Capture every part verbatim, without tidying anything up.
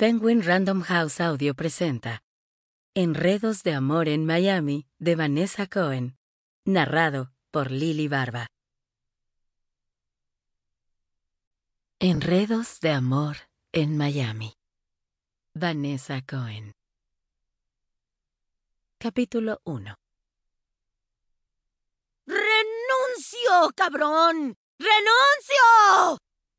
Penguin Random House Audio presenta Enredos de amor en Miami, de Vanessa Cohen, narrado por Lily Barba. Enredos de amor en Miami. Vanessa Cohen. Capítulo uno. ¡Renuncio, cabrón! ¡Renuncio!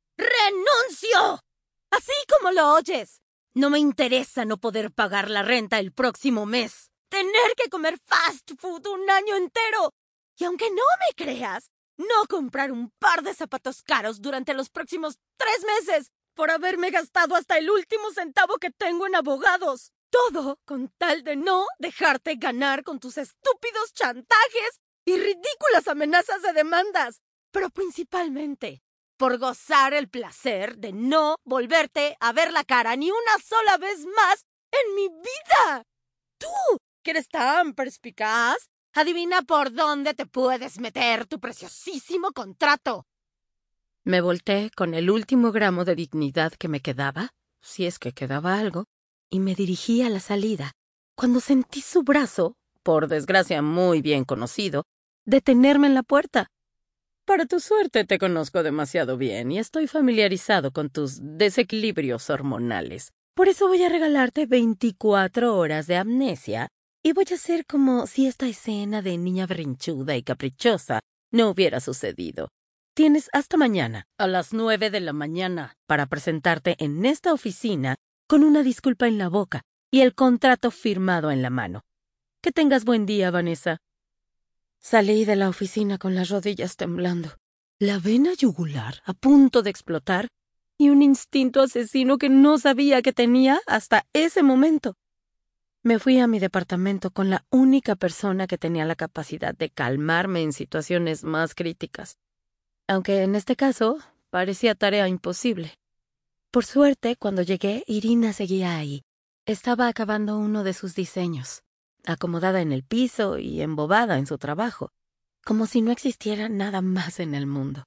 ¡Renuncio! Así como lo oyes. No me interesa no poder pagar la renta el próximo mes. Tener que comer fast food un año entero. Y aunque no me creas, no comprar un par de zapatos caros durante los próximos tres meses por haberme gastado hasta el último centavo que tengo en abogados. Todo con tal de no dejarte ganar con tus estúpidos chantajes y ridículas amenazas de demandas. Pero principalmente por gozar el placer de no volverte a ver la cara ni una sola vez más en mi vida. Tú, que eres tan perspicaz, adivina por dónde te puedes meter tu preciosísimo contrato. Me volteé con el último gramo de dignidad que me quedaba, si es que quedaba algo, y me dirigí a la salida, cuando sentí su brazo, por desgracia muy bien conocido, detenerme en la puerta. Para tu suerte te conozco demasiado bien y estoy familiarizado con tus desequilibrios hormonales. Por eso voy a regalarte veinticuatro horas de amnesia y voy a hacer como si esta escena de niña berrinchuda y caprichosa no hubiera sucedido. Tienes hasta mañana, a las nueve de la mañana, para presentarte en esta oficina con una disculpa en la boca y el contrato firmado en la mano. Que tengas buen día, Vanessa. Salí de la oficina con las rodillas temblando, la vena yugular a punto de explotar y un instinto asesino que no sabía que tenía hasta ese momento. Me fui a mi departamento con la única persona que tenía la capacidad de calmarme en situaciones más críticas, aunque en este caso parecía tarea imposible. Por suerte, cuando llegué, Irina seguía ahí. Estaba acabando uno de sus diseños, acomodada en el piso y embobada en su trabajo, como si no existiera nada más en el mundo.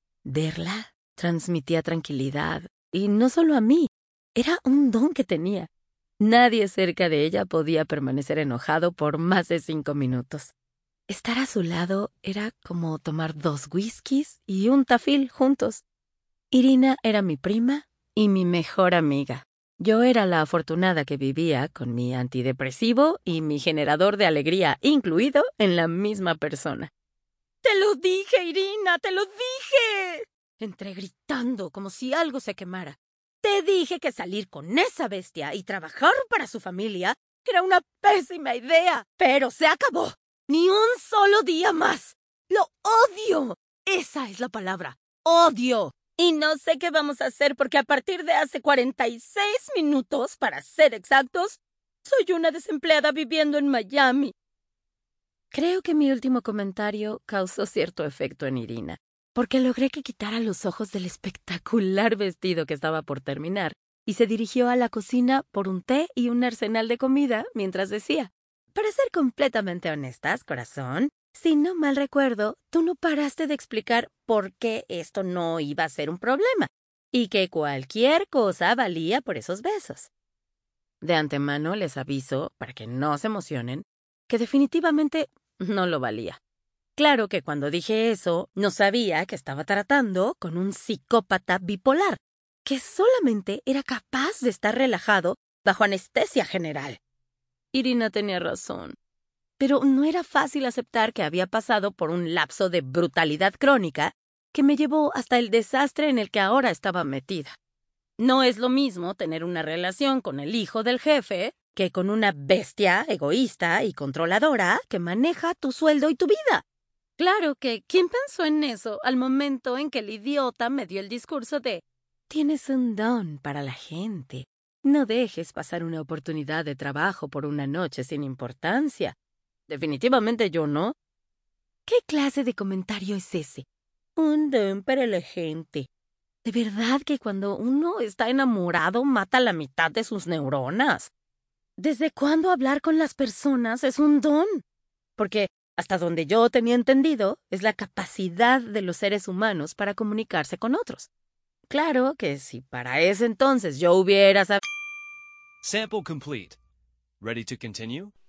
Verla transmitía tranquilidad, y no solo a mí, era un don que tenía. Nadie cerca de ella podía permanecer enojado por más de cinco minutos. Estar a su lado era como tomar dos whiskies y un tafil juntos. Irina era mi prima y mi mejor amiga. Yo era la afortunada que vivía con mi antidepresivo y mi generador de alegría incluido en la misma persona. ¡Te lo dije, Irina! ¡Te lo dije! Entré gritando como si algo se quemara. Te dije que salir con esa bestia y trabajar para su familia era una pésima idea, pero se acabó. Ni un solo día más. ¡Lo odio! Esa es la palabra. ¡Odio! Y no sé qué vamos a hacer porque a partir de hace cuarenta y seis minutos, para ser exactos, soy una desempleada viviendo en Miami. Creo que mi último comentario causó cierto efecto en Irina, porque logré que quitara los ojos del espectacular vestido que estaba por terminar y se dirigió a la cocina por un té y un arsenal de comida mientras decía: «Para ser completamente honestas, corazón, si no mal recuerdo, tú no paraste de explicar por qué esto no iba a ser un problema y que cualquier cosa valía por esos besos. De antemano les aviso, para que no se emocionen, que definitivamente no lo valía. Claro que cuando dije eso, no sabía que estaba tratando con un psicópata bipolar, que solamente era capaz de estar relajado bajo anestesia general». Irina tenía razón. Pero no era fácil aceptar que había pasado por un lapso de brutalidad crónica que me llevó hasta el desastre en el que ahora estaba metida. No es lo mismo tener una relación con el hijo del jefe que con una bestia egoísta y controladora que maneja tu sueldo y tu vida. Claro que, ¿quién pensó en eso al momento en que el idiota me dio el discurso de «Tienes un don para la gente. No dejes pasar una oportunidad de trabajo por una noche sin importancia»? Definitivamente yo no. ¿Qué clase de comentario es ese? Un don para la gente. ¿De verdad que cuando uno está enamorado mata la mitad de sus neuronas? ¿Desde cuándo hablar con las personas es un don? Porque, hasta donde yo tenía entendido, es la capacidad de los seres humanos para comunicarse con otros. Claro que si para ese entonces yo hubiera sabido... Sample complete. Ready to continue?